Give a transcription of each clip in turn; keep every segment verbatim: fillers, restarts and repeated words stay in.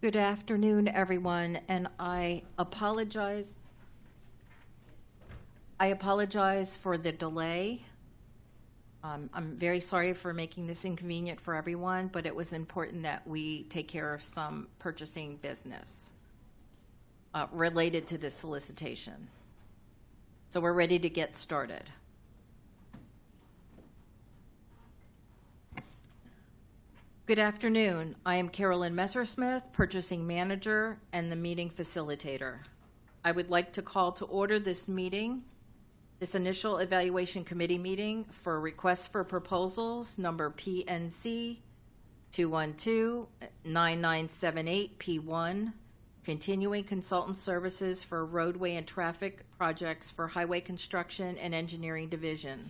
Good afternoon, everyone, and I apologize. I apologize for the delay. Um, I'm very sorry for making this inconvenient for everyone, but it was important that we take care of some purchasing business uh, related to this solicitation. So we're ready to get started. Good afternoon. I am Carolyn Messersmith, Purchasing Manager and the meeting facilitator. I would like to call to order this meeting, this initial evaluation committee meeting for requests for proposals number P N C two one two nine nine seven eight P one, continuing consultant services for roadway and traffic projects for Highway Construction and Engineering Division.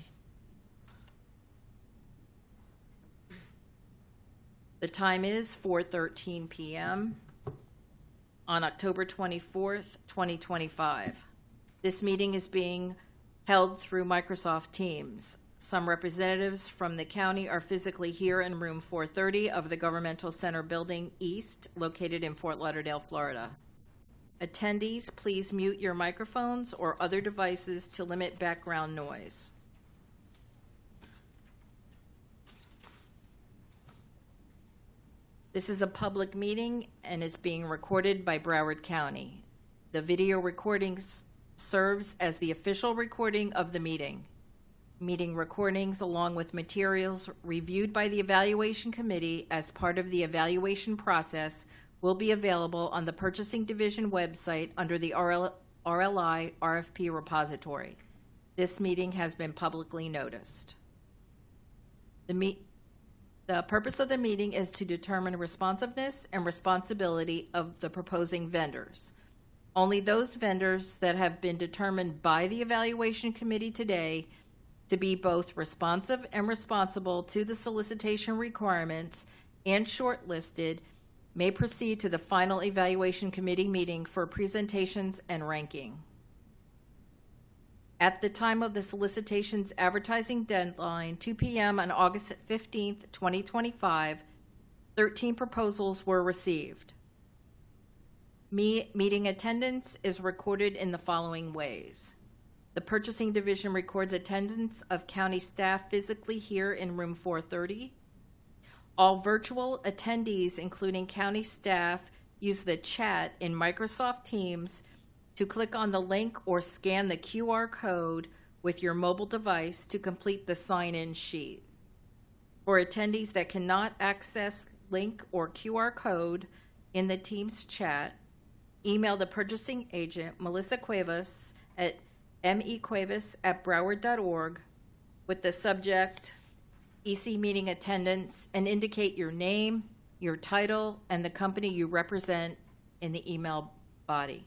The time is four thirteen p m on October twenty-fourth, twenty twenty-five. This meeting is being held through Microsoft Teams. Some representatives from the county are physically here in room four thirty of the Governmental Center Building East, located in Fort Lauderdale, Florida. Attendees, please mute your microphones or other devices to limit background noise. This is a public meeting and is being recorded by Broward County. The video recording serves as the official recording of the meeting. Meeting recordings, along with materials reviewed by the Evaluation Committee as part of the evaluation process, will be available on the Purchasing Division website under the R L I R F P repository. This meeting has been publicly noticed. The meet The purpose of the meeting is to determine responsiveness and responsibility of the proposing vendors. Only those vendors that have been determined by the Evaluation Committee today to be both responsive and responsible to the solicitation requirements and shortlisted may proceed to the final Evaluation Committee meeting for presentations and ranking. At the time of the solicitation's advertising deadline, two p m on August fifteenth, twenty twenty-five, thirteen proposals were received. Me meeting attendance is recorded in the following ways. The Purchasing Division records attendance of county staff physically here in room four thirty. All virtual attendees, including county staff, use the chat in Microsoft Teams to click on the link or scan the Q R code with your mobile device to complete the sign-in sheet. For attendees that cannot access link or Q R code in the Teams chat, email the purchasing agent, Melissa Cuevas, at mecuevas at broward dot org with the subject E C meeting attendance and indicate your name, your title, and the company you represent in the email body.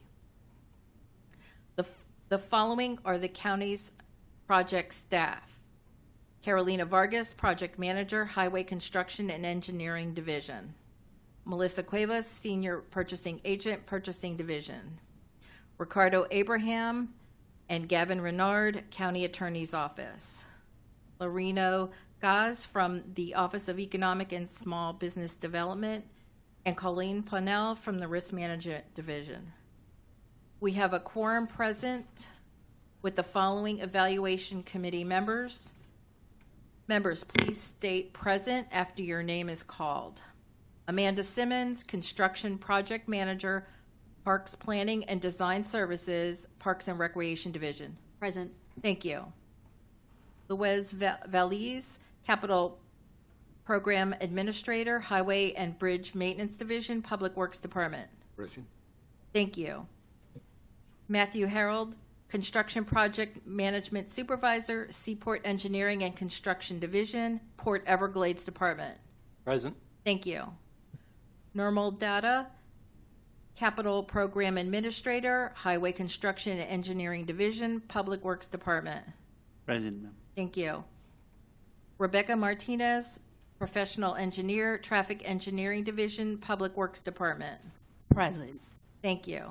The, the following are the county's project staff. Carolina Vargas, Project Manager, Highway Construction and Engineering Division. Melissa Cuevas, Senior Purchasing Agent, Purchasing Division. Ricardo Abraham and Gavin Renard, County Attorney's Office. Loreno Gaz from the Office of Economic and Small Business Development, and Colleen Planell from the Risk Management Division. We have a quorum present with the following Evaluation Committee members. Members, please state present after your name is called. Amanda Simmons, Construction Project Manager, Parks Planning and Design Services, Parks and Recreation Division. Present. Thank you. Luis Valiz, Capital Program Administrator, Highway and Bridge Maintenance Division, Public Works Department. Present. Thank you. Matthew Harold, Construction Project Management Supervisor, Seaport Engineering and Construction Division, Port Everglades Department. Present. Thank you. Nirmal Datta, Capital Program Administrator, Highway Construction and Engineering Division, Public Works Department. Present, ma'am. Thank you. Rebecca Martinez, Professional Engineer, Traffic Engineering Division, Public Works Department. Present. Thank you.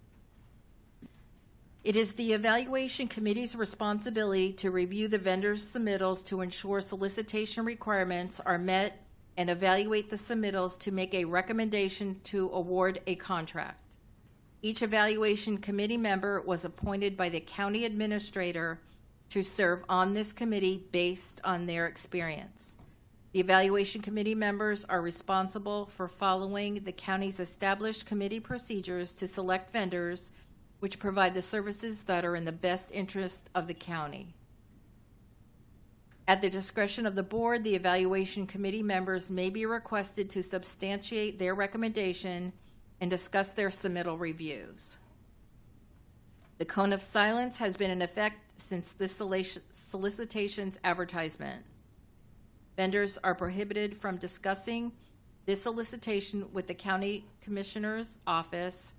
It is the Evaluation Committee's responsibility to review the vendor's submittals to ensure solicitation requirements are met and evaluate the submittals to make a recommendation to award a contract. Each evaluation committee member was appointed by the county administrator to serve on this committee based on their experience. The evaluation committee members are responsible for following the county's established committee procedures to select vendors which provide the services that are in the best interest of the county. At the discretion of the board, the evaluation committee members may be requested to substantiate their recommendation and discuss their submittal reviews. The cone of silence has been in effect since this solicitation's advertisement. Vendors are prohibited from discussing this solicitation with the county commissioner's office,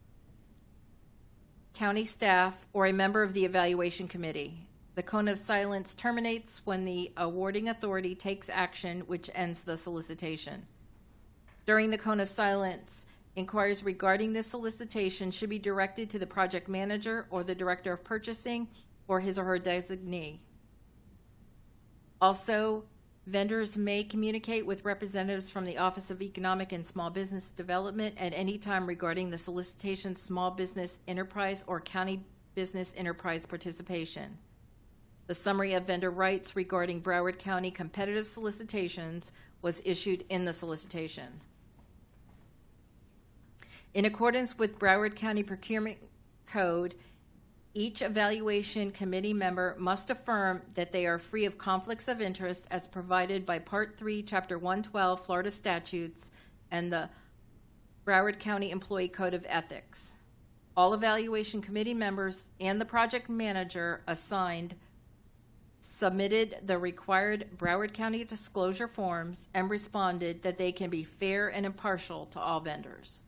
county staff, or a member of the evaluation committee. The cone of silence terminates when the awarding authority takes action which ends the solicitation. During the cone of silence, inquiries regarding this solicitation should be directed to the project manager or the director of purchasing or his or her designee. Also, vendors may communicate with representatives from the Office of Economic and Small Business Development at any time regarding the solicitation, small business enterprise, or county business enterprise participation. The summary of vendor rights regarding Broward County competitive solicitations was issued in the solicitation. In accordance with Broward County Procurement Code, each evaluation committee member must affirm that they are free of conflicts of interest as provided by Part three, Chapter one twelve Florida statutes and the Broward County Employee Code of Ethics. All evaluation committee members and the project manager assigned submitted the required Broward County disclosure forms and responded that they can be fair and impartial to all vendors.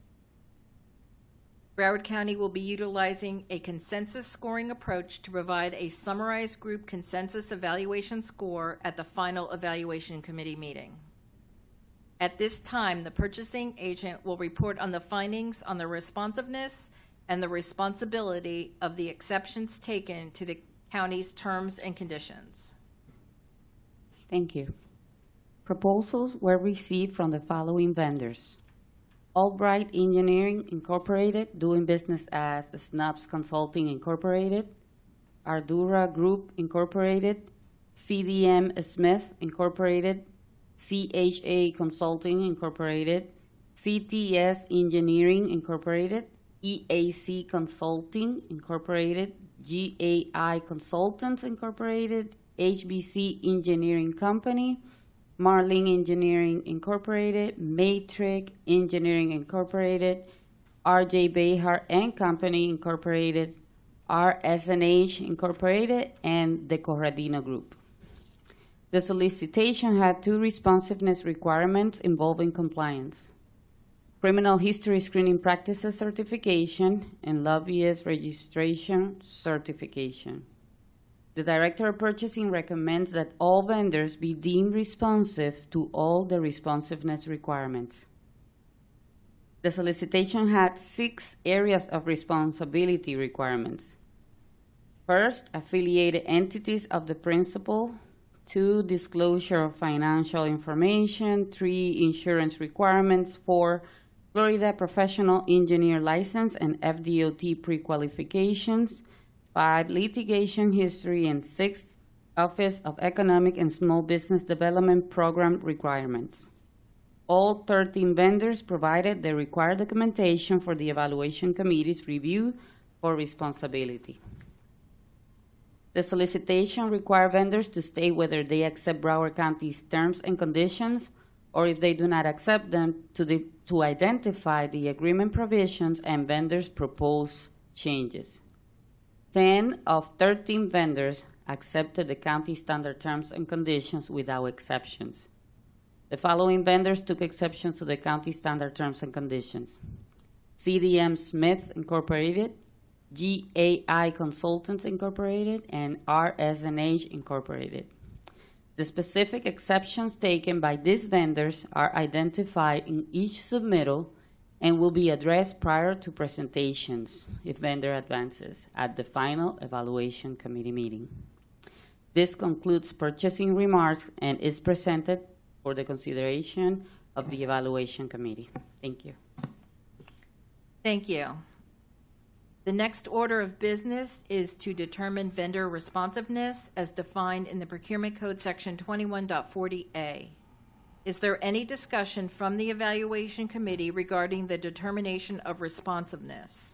Broward County will be utilizing a consensus scoring approach to provide a summarized group consensus evaluation score at the final evaluation committee meeting. At this time, the purchasing agent will report on the findings on the responsiveness and the responsibility of the exceptions taken to the county's terms and conditions. Thank you. Proposals were received from the following vendors: Albright Engineering Incorporated, doing business as Snubs Consulting Incorporated; Ardura Group Incorporated; C D M Smith Incorporated; C H A Consulting Incorporated; C T S Engineering Incorporated; E A C Consulting Incorporated; G A I Consultants Incorporated; H B C Engineering Company; Marling Engineering Incorporated; Matrix Engineering Incorporated; R J Behar and Company Incorporated; R S N H Incorporated, and the Corradino Group. The solicitation had two responsiveness requirements involving compliance: criminal history screening practices certification and lobbyist registration certification. The Director of Purchasing recommends that all vendors be deemed responsive to all the responsiveness requirements. The solicitation had six areas of responsibility requirements. First, affiliated entities of the principal. Two, disclosure of financial information. Three, insurance requirements. Four, Florida Professional Engineer License and F D O T pre-qualifications. Five, litigation history. And six, Office of Economic and Small Business Development Program requirements. All thirteen vendors provided the required documentation for the evaluation committee's review for responsibility. The solicitation required vendors to state whether they accept Broward County's terms and conditions, or if they do not accept them, to, the, to identify the agreement provisions and vendors' proposed changes. ten of thirteen vendors accepted the county standard terms and conditions without exceptions. The following vendors took exceptions to the county standard terms and conditions: C D M Smith Incorporated, G A I Consultants Incorporated, and R S N H Incorporated. The specific exceptions taken by these vendors are identified in each submittal and will be addressed prior to presentations, if vendor advances, at the final evaluation committee meeting. This concludes purchasing remarks and is presented for the consideration of the evaluation committee. Thank you. Thank you. The next order of business is to determine vendor responsiveness as defined in the Procurement Code Section twenty-one point forty A. Is there any discussion from the Evaluation Committee regarding the determination of responsiveness?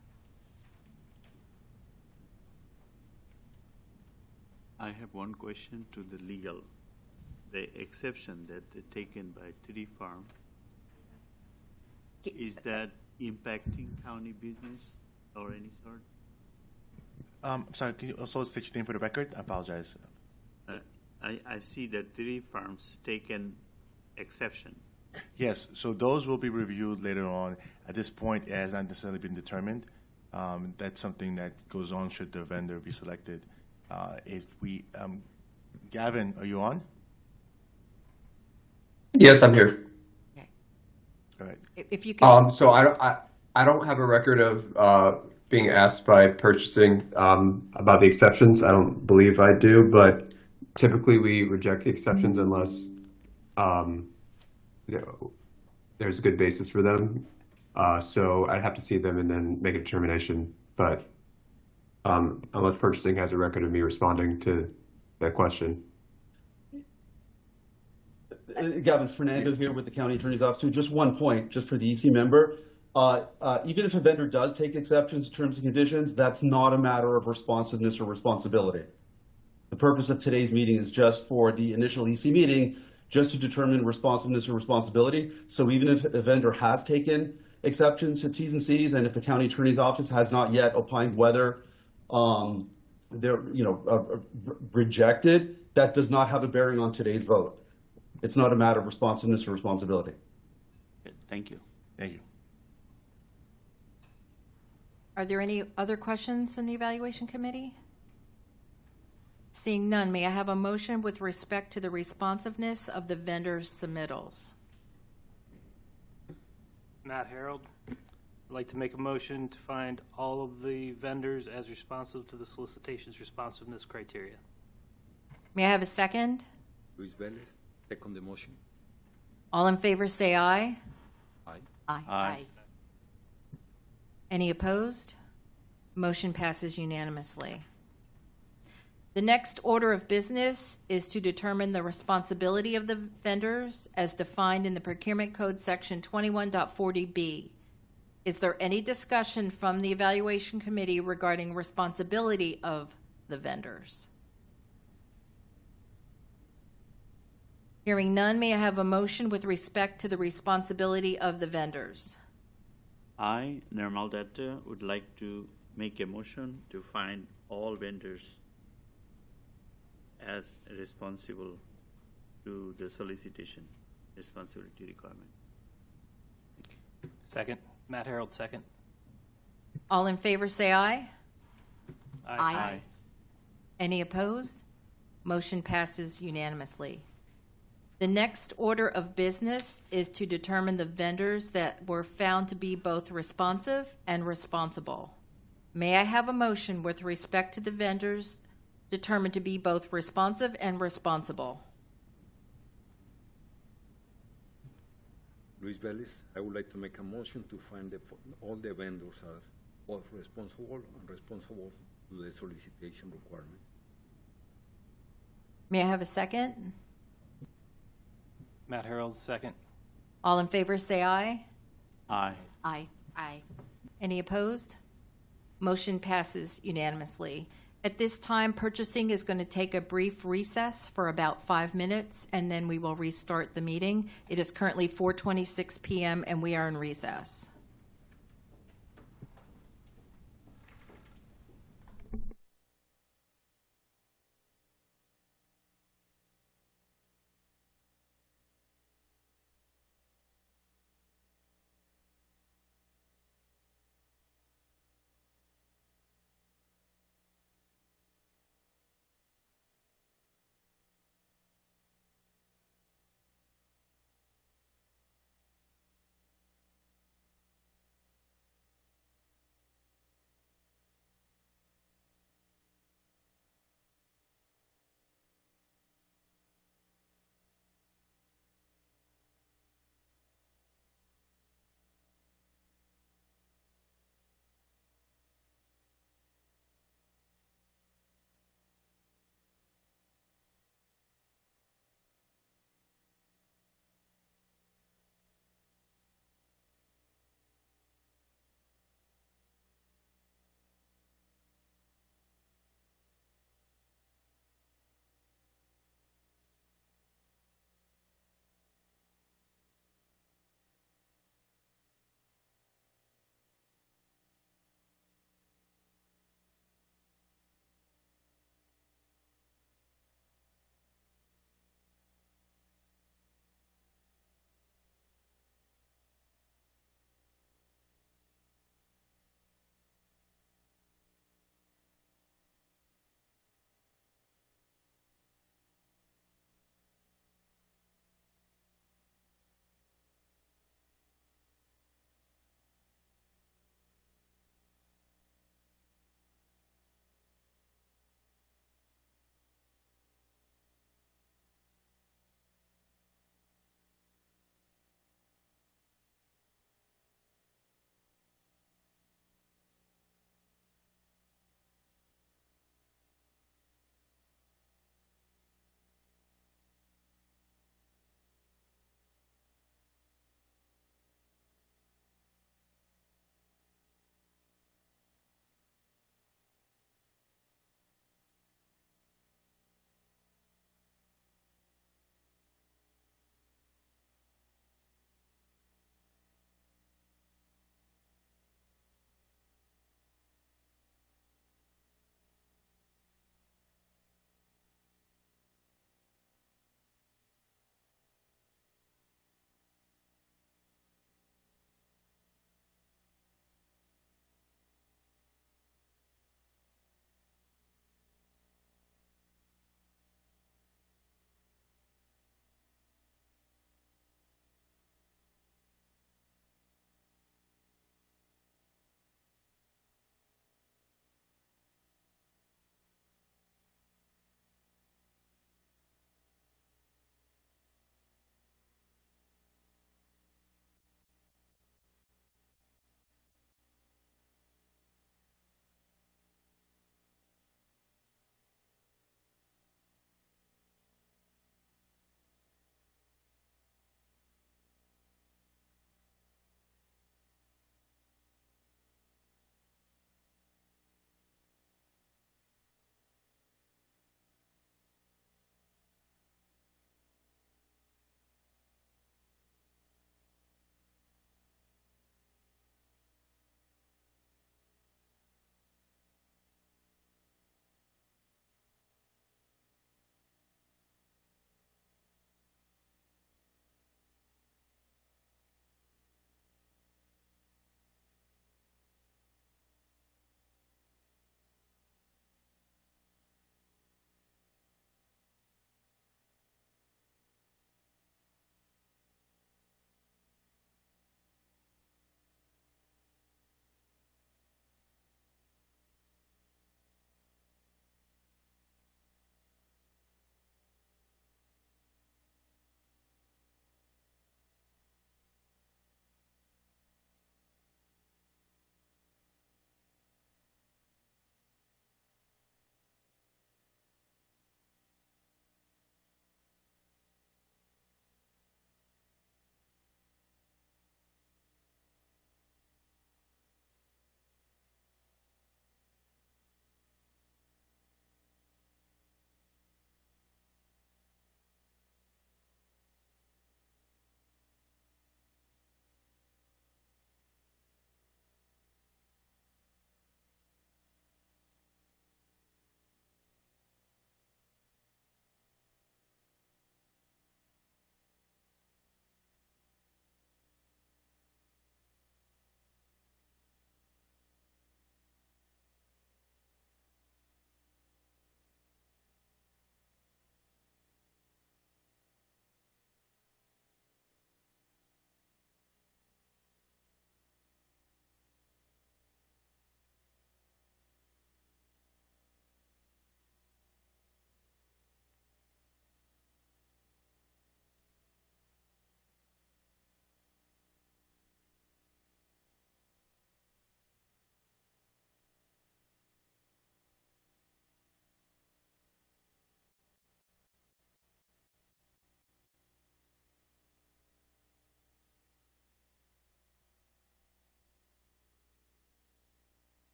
I have one question to the legal. The exception that they taken by Three Farm, is that impacting county business or any sort? Um, I'm sorry, can you also state your name for the record? I apologize. Uh, I, I see that Three Farms taken exception. Yes, so those will be reviewed later on. At this point, it has not necessarily been determined. Um, that's something that goes on should the vendor be selected. Uh, if we, um, Gavin, are you on? Yes, I'm here. Okay. All right. If- If you can, Um, so I don't, I, I don't have a record of uh, being asked by purchasing um, about the exceptions. I don't believe I do, but typically we reject the exceptions unless um, you know, there's a good basis for them. Uh, so I'd have to see them and then make a determination. But um, unless purchasing has a record of me responding to that question. Uh, Gavin Fernando here with the County Attorney's Office. Too. Just one point, just for the E C member. Uh, uh, even if a vendor does take exceptions to terms and conditions, that's not a matter of responsiveness or responsibility. The purpose of today's meeting is just for the initial E C meeting, just to determine responsiveness or responsibility. So even if a vendor has taken exceptions to T's and C's, and if the County Attorney's Office has not yet opined whether um, they're you know uh, rejected, that does not have a bearing on today's vote. It's not a matter of responsiveness or responsibility. Okay, thank you. Thank you. are there any other questions from the Evaluation Committee? Seeing none, may I have a motion with respect to the responsiveness of the vendor's submittals? Matt Harold. I'd like to make a motion to find all of the vendors as responsive to the solicitation's responsiveness criteria. May I have a second? Luis Velez, second the motion. All in favor say aye. Aye. Aye. Any opposed? Motion passes unanimously. The next order of business is to determine the responsibility of the vendors as defined in the Procurement Code Section twenty-one point forty B. Is there any discussion from the Evaluation Committee regarding responsibility of the vendors? Hearing none, may I have a motion with respect to the responsibility of the vendors? I, Nirmal Datta, would like to make a motion to find all vendors as responsible to the solicitation responsibility requirement. Second. Matt Harold, second. All in favor say aye. Aye. Any opposed? Motion passes unanimously. The next order of business is to determine the vendors that were found to be both responsive and responsible. May I have a motion with respect to the vendors determined to be both responsive and responsible? Luis Velez, I would like to make a motion to find the, all the vendors are both responsible and responsible to the solicitation requirements. May I have a second? Matt Harold, second. All in favor say aye. Aye. Aye. Aye. Any opposed? Motion passes unanimously. At this time, purchasing is going to take a brief recess for about five minutes, and then we will restart the meeting. It is currently four twenty-six p m, and we are in recess.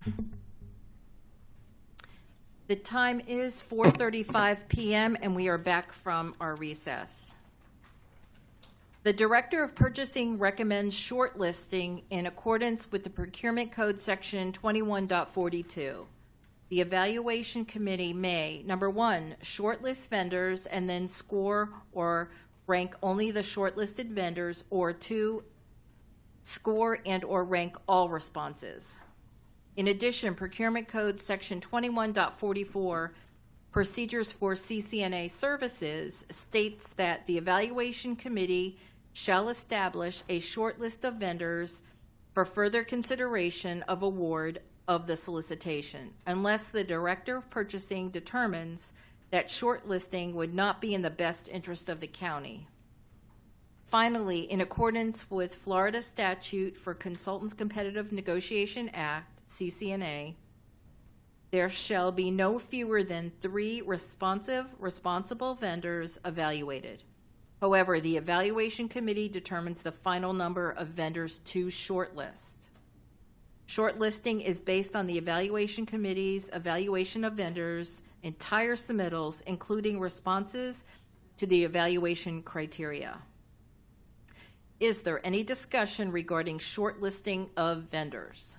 The time is four thirty-five p.m. and we are back from our recess. The Director of Purchasing recommends shortlisting in accordance with the Procurement Code Section twenty-one point forty-two. The Evaluation Committee may, number one, shortlist vendors and then score or rank only the shortlisted vendors, or two, score and or rank all responses. In addition, Procurement Code Section twenty-one point forty-four, Procedures for C C N A Services, states that the Evaluation Committee shall establish a short list of vendors for further consideration of award of the solicitation, unless the Director of Purchasing determines that shortlisting would not be in the best interest of the county. Finally, in accordance with Florida Statute for Consultants Competitive Negotiation Act, C C N A, there shall be no fewer than three responsive, responsible vendors evaluated. However, the Evaluation Committee determines the final number of vendors to shortlist. Shortlisting is based on the Evaluation Committee's evaluation of vendors' entire submittals, including responses to the evaluation criteria. Is there any discussion regarding shortlisting of vendors?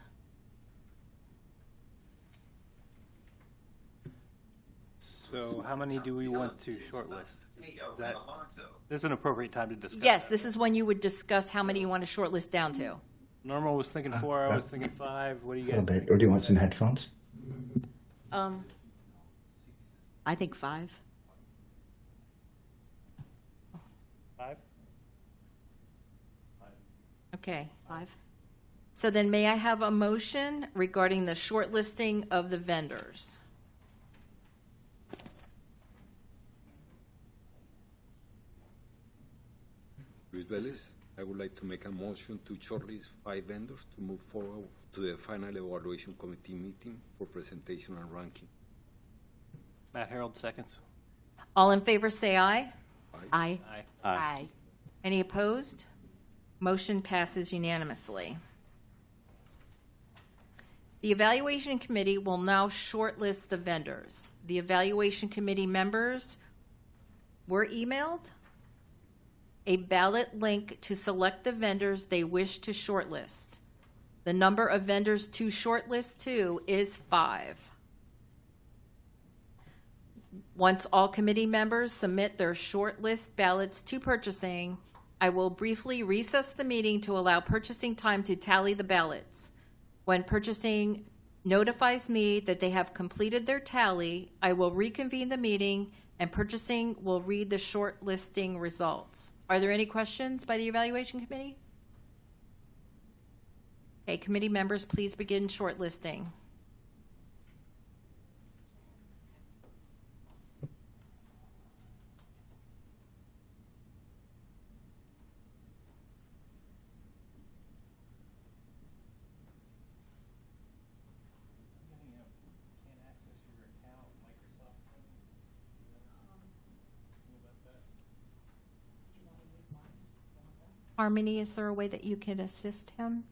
So how many do we want to shortlist? Is that, this is an appropriate time to discuss. Yes, that. this is when you would discuss how many you want to shortlist down to. Normal was thinking four, I was thinking five. What do you A guys little think? bit. Or do you want some headphones? Um, I think five. Five? okay. Five. So then may I have a motion regarding the shortlisting of the vendors? Luis Velez, I would like to make a motion to shortlist five vendors to move forward to the final evaluation committee meeting for presentation and ranking. Matt Harold seconds. All in favor say aye. Aye. Aye. Aye. Any opposed? Motion passes unanimously. The Evaluation Committee will now shortlist the vendors. The Evaluation Committee members were emailed a ballot link to select the vendors they wish to shortlist. The number of vendors to shortlist to is five. Once all committee members submit their shortlist ballots to purchasing, I will briefly recess the meeting to allow purchasing time to tally the ballots. When purchasing notifies me that they have completed their tally, I will reconvene the meeting and purchasing will read the shortlisting results. Are there any questions by the Evaluation Committee? Okay, committee members, please begin shortlisting. Harmony, is there a way that you can assist him?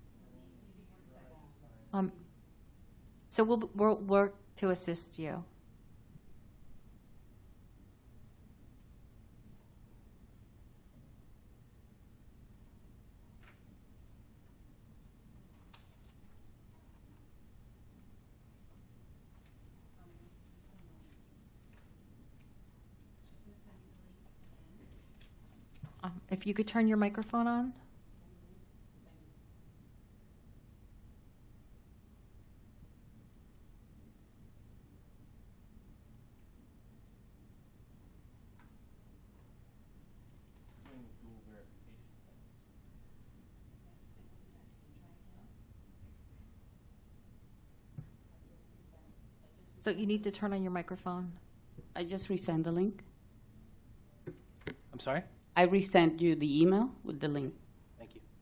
Um, so we'll, we'll work to assist you. Um, if you could turn your microphone on. So you need to turn on your microphone. I just resend the link. I'm sorry? I resent you the email with the link. Thank you.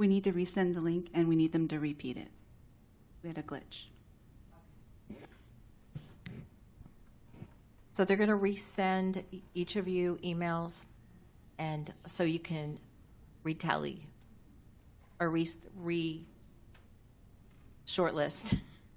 We need to resend the link and we need them to repeat it. We had a glitch. So they're going to resend e- each of you emails, and so you can retally or re, re shortlist.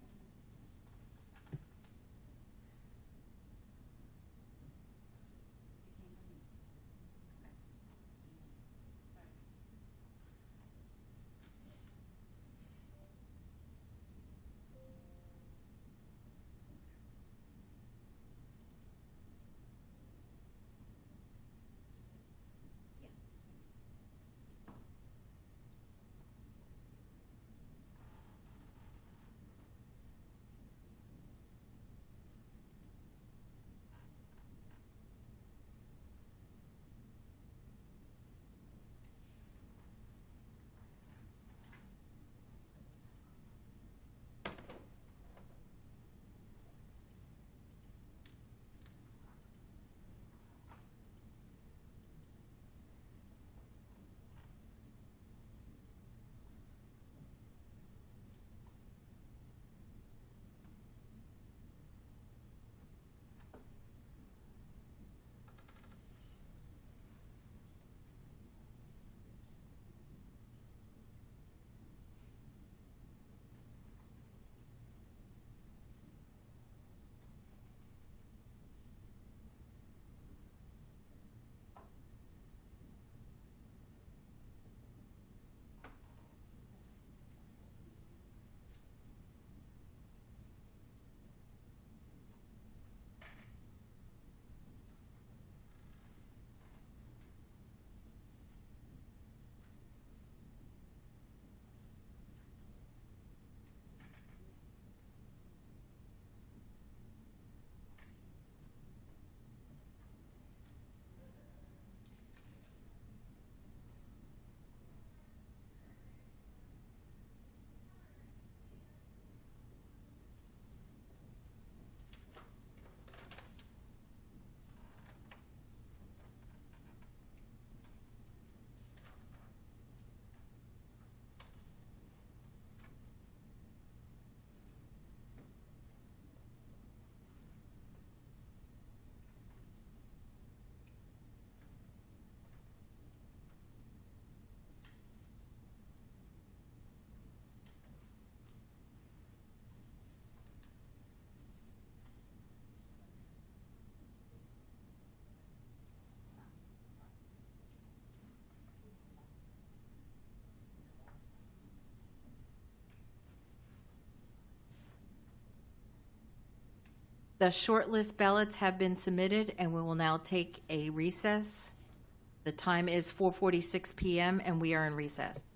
The shortlist ballots have been submitted, and we will now take a recess. The time is four forty-six p m, and we are in recess.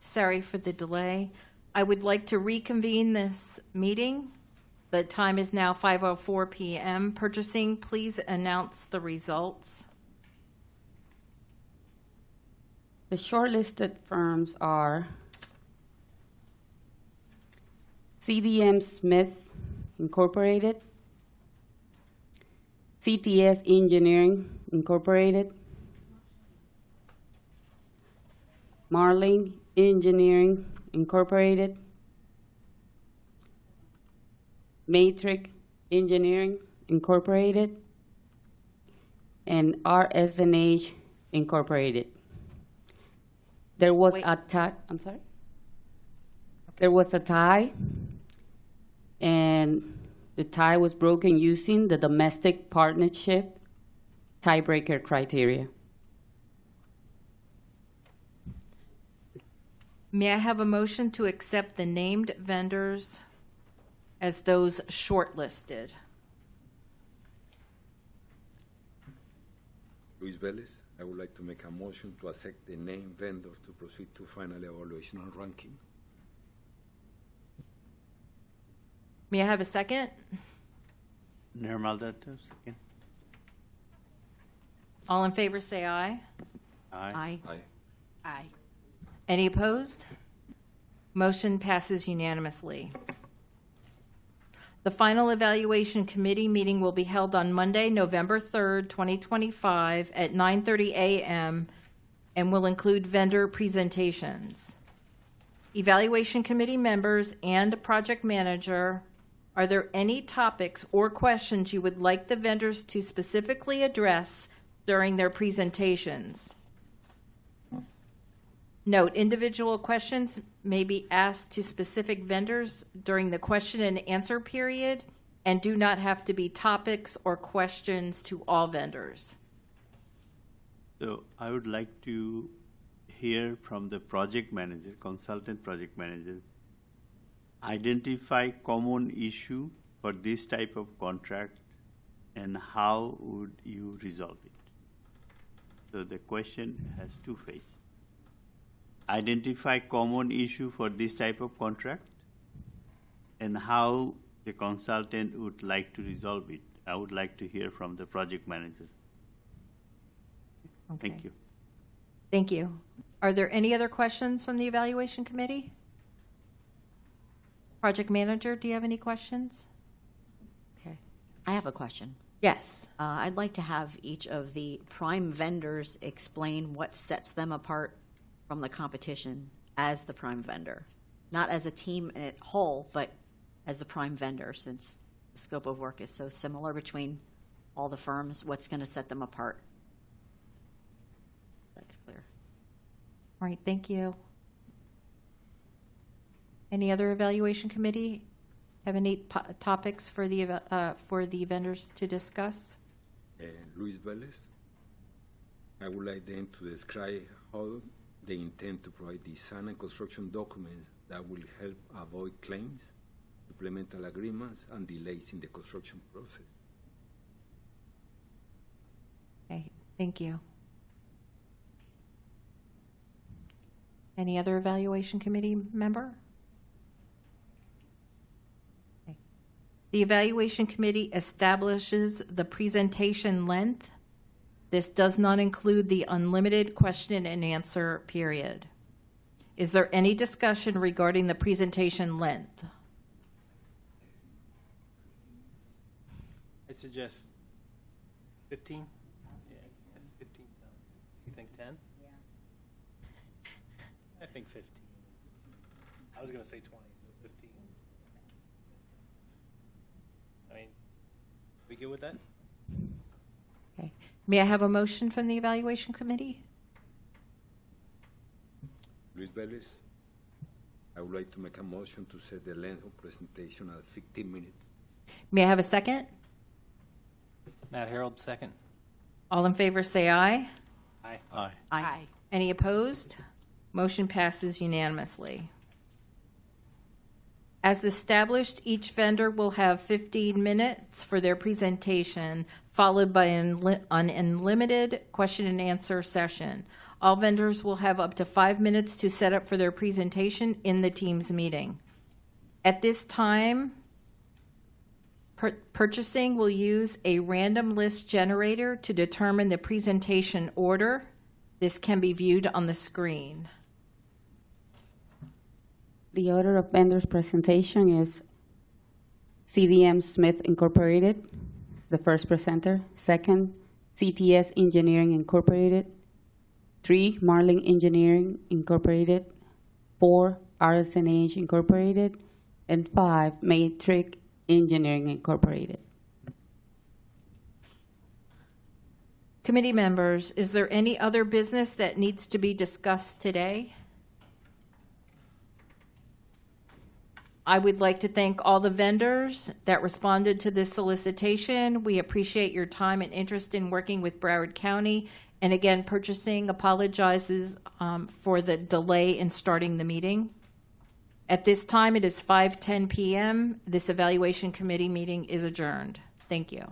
Sorry for the delay. I would like to reconvene this meeting. The time is now five oh four p m Purchasing, please announce the results. The shortlisted firms are C D M Smith Incorporated, C T S Engineering Incorporated, Marling Engineering Incorporated, Matrix Engineering Incorporated, and R S N H Incorporated. There was Wait. a tie, I'm sorry? There was a tie, and the tie was broken using the domestic partnership tiebreaker criteria. May I have a motion to accept the named vendors as those shortlisted? Luis Velez, I would like to make a motion to accept the named vendors to proceed to final evaluation and ranking. May I have a second? Nirmal Datta, second. All in favor, say aye. Aye. Aye. Aye. Aye. Any opposed? Motion passes unanimously. The final evaluation committee meeting will be held on Monday, November third, twenty twenty-five at nine thirty a m and will include vendor presentations. Evaluation committee members and project manager, are there any topics or questions you would like the vendors to specifically address during their presentations? Note, individual questions may be asked to specific vendors during the question and answer period and do not have to be topics or questions to all vendors. So I would like to hear from the project manager, consultant project manager, identify common issue for this type of contract and how would you resolve it? So the question has two phases. Identify common issue for this type of contract and how the consultant would like to resolve it. I would like to hear from the project manager. Okay. Thank you. Thank you. Are there any other questions from the evaluation committee? Project manager, do you have any questions? Okay. I have a question. Yes. Uh, I'd like to have each of the prime vendors explain what sets them apart from the competition as the prime vendor. Not as a team in it whole, but as a prime vendor, since the scope of work is so similar between all the firms. What's going to set them apart? That's clear. All right, thank you. Any other evaluation committee have any po- topics for the eva- uh, for the vendors to discuss? Uh, Luis Velez, I would like them to describe how they intend to provide design and construction documents that will help avoid claims, supplemental agreements, and delays in the construction process. Okay, thank you. Any other evaluation committee member? Okay. The evaluation committee establishes the presentation length. This does not include the unlimited question and answer period. Is there any discussion regarding the presentation length? I suggest fifteen? Yeah, fifteen. You think ten? Yeah. I think fifteen. I was gonna say twenty, so fifteen. I mean, we good with that? Okay. May I have a motion from the evaluation committee? Luis Velez, I would like to make a motion to set the length of presentation at fifteen minutes. May I have a second? Matt Harold, second. All in favor say aye. Aye. Aye. Aye. Any opposed? Motion passes unanimously. As established, each vendor will have fifteen minutes for their presentation, followed by an unli- an unlimited question and answer session. All vendors will have up to five minutes to set up for their presentation in the Teams meeting. At this time, pur- purchasing will use a random list generator to determine the presentation order. This can be viewed on the screen. The order of vendors' presentation is C D M Smith Incorporated, is the first presenter. Second, C T S Engineering Incorporated. Three, Marlin Engineering Incorporated. Four, R S N H Incorporated. And five, Matrix Engineering Incorporated. Committee members, is there any other business that needs to be discussed today? I would like to thank all the vendors that responded to this solicitation. We appreciate your time and interest in working with Broward County. And again, purchasing apologizes um, for the delay in starting the meeting. At this time, it is five ten p m This evaluation committee meeting is adjourned. Thank you.